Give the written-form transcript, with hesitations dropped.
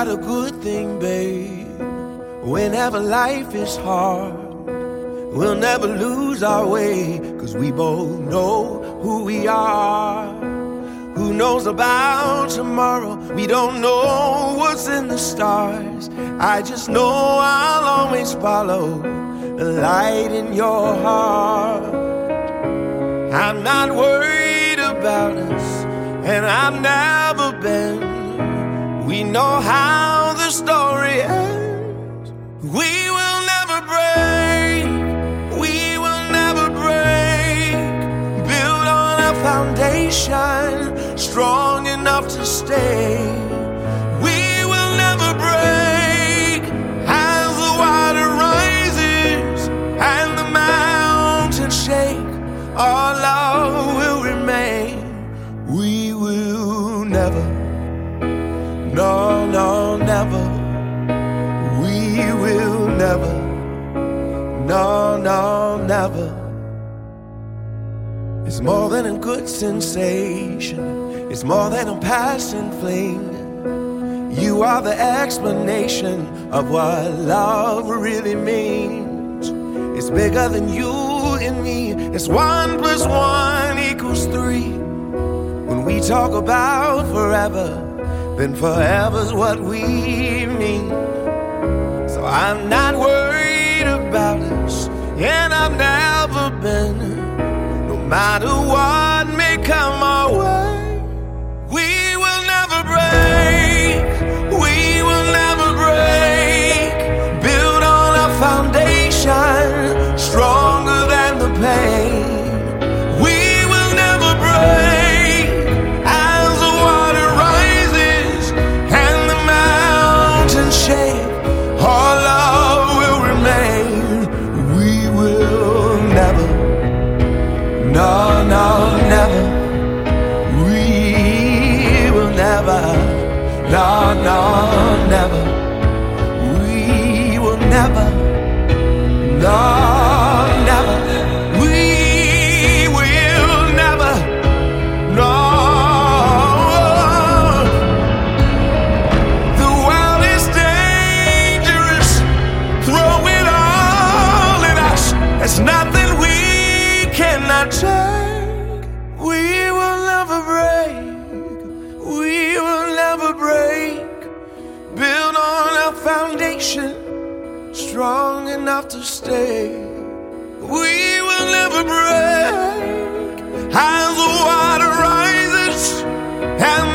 got a good thing, babe. Whenever life is hard, we'll never lose our way, 'cause we both know who we are. Who knows about tomorrow? We don't know what's in the stars. I just know I'll always follow the light in your heart. I'm not worried about us, and I've never been. We know how the story ends. We will never break. We will never break. Build on a foundation strong enough to stay. We will never break. As the water rises and the mountains shake, our love will remain. We will never, no, no, never. We will never, no, no, never. It's more than a good sensation. It's more than a passing fling. You are the explanation of what love really means. It's bigger than you and me. It's 1 + 1 = 3. When we talk about forever, then forever's what we mean. So I'm not worried about us, and I've never been. No matter what may come our way, we will never break. We will never break. Build on a foundation stronger than the pain. We will never break. As the water rises and the mountains shake, our love will remain. We will never, no, no, never. We will never, no, no, never. We will never, no, never. We will never, no. The world is dangerous. Throw it all at us. There's nothing we cannot take. We will never break. We will never break. Build on a foundation strong enough to stay. We will never break. As the water rises and